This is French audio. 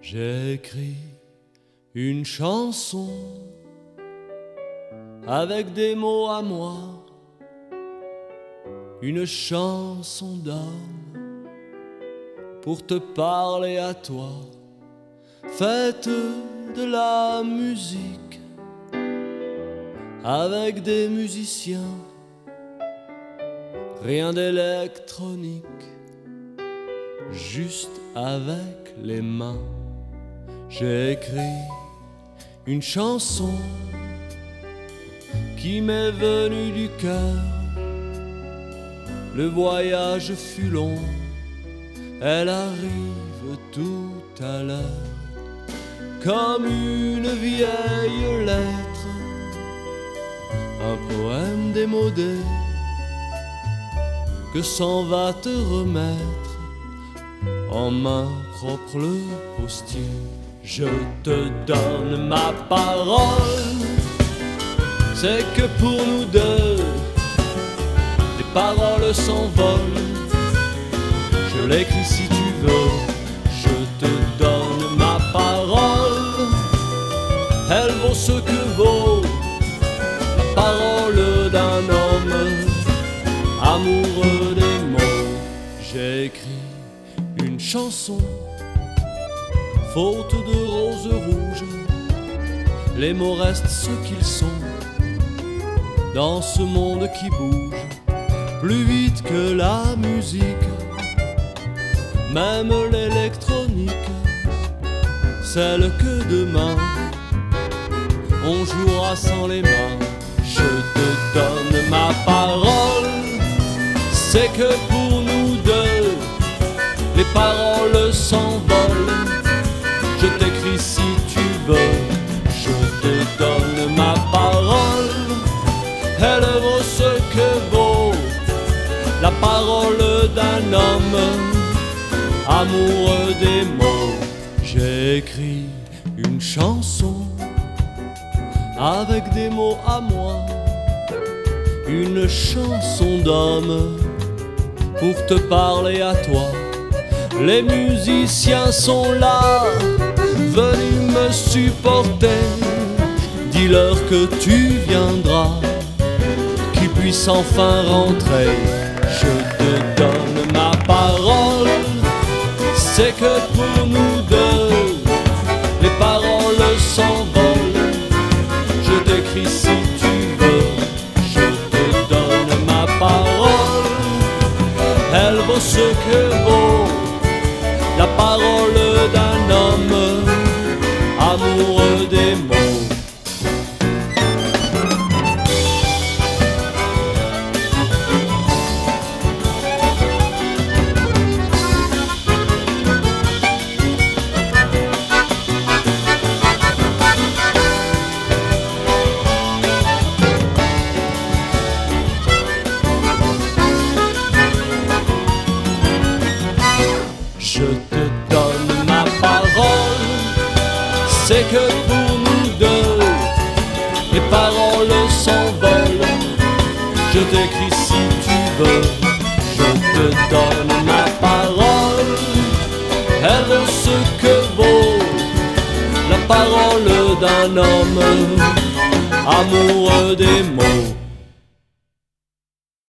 J'ai écrit une chanson avec des mots à moi, une chanson d'homme pour te parler à toi, faite de la musique avec des musiciens, rien d'électronique, juste avec les mains. J'ai écrit une chanson qui m'est venue du cœur. Le voyage fut long, elle arrive tout à l'heure, comme une vieille lettre, un poème démodé que s'en va te remettre en main propre le postier. Je te donne ma parole, c'est que pour nous deux, les paroles s'envolent. Je l'écris si tu veux, je te donne ma parole. Elle vaut ce que vaut la parole d'un homme amoureux des mots. J'ai écrit une chanson faute de roses rouges, les mots restent ce qu'ils sont dans ce monde qui bouge plus vite que la musique, même l'électronique, celle que demain on jouera sans les mains. Je te donne ma parole, c'est que pour nous deux, les paroles s'envolent. Je t'écris si tu veux, je te donne ma parole. Elle vaut ce que vaut la parole d'un homme amoureux des mots. J'ai écrit une chanson avec des mots à moi, une chanson d'homme pour te parler à toi. Les musiciens sont là, venus me supporter. Dis-leur que tu viendras, qu'ils puissent enfin rentrer. Je te donne ma parole, c'est que pour nous deux, les paroles s'envolent. Je t'écris si tu veux, je te donne ma parole. Elle vaut ce que vaut la parole d'un homme amoureux des mots. Je te donne ma parole, c'est que pour nous deux, les paroles s'envolent. Je t'écris si tu veux, je te donne ma parole. Elle vaut ce que vaut la parole d'un homme amoureux des mots.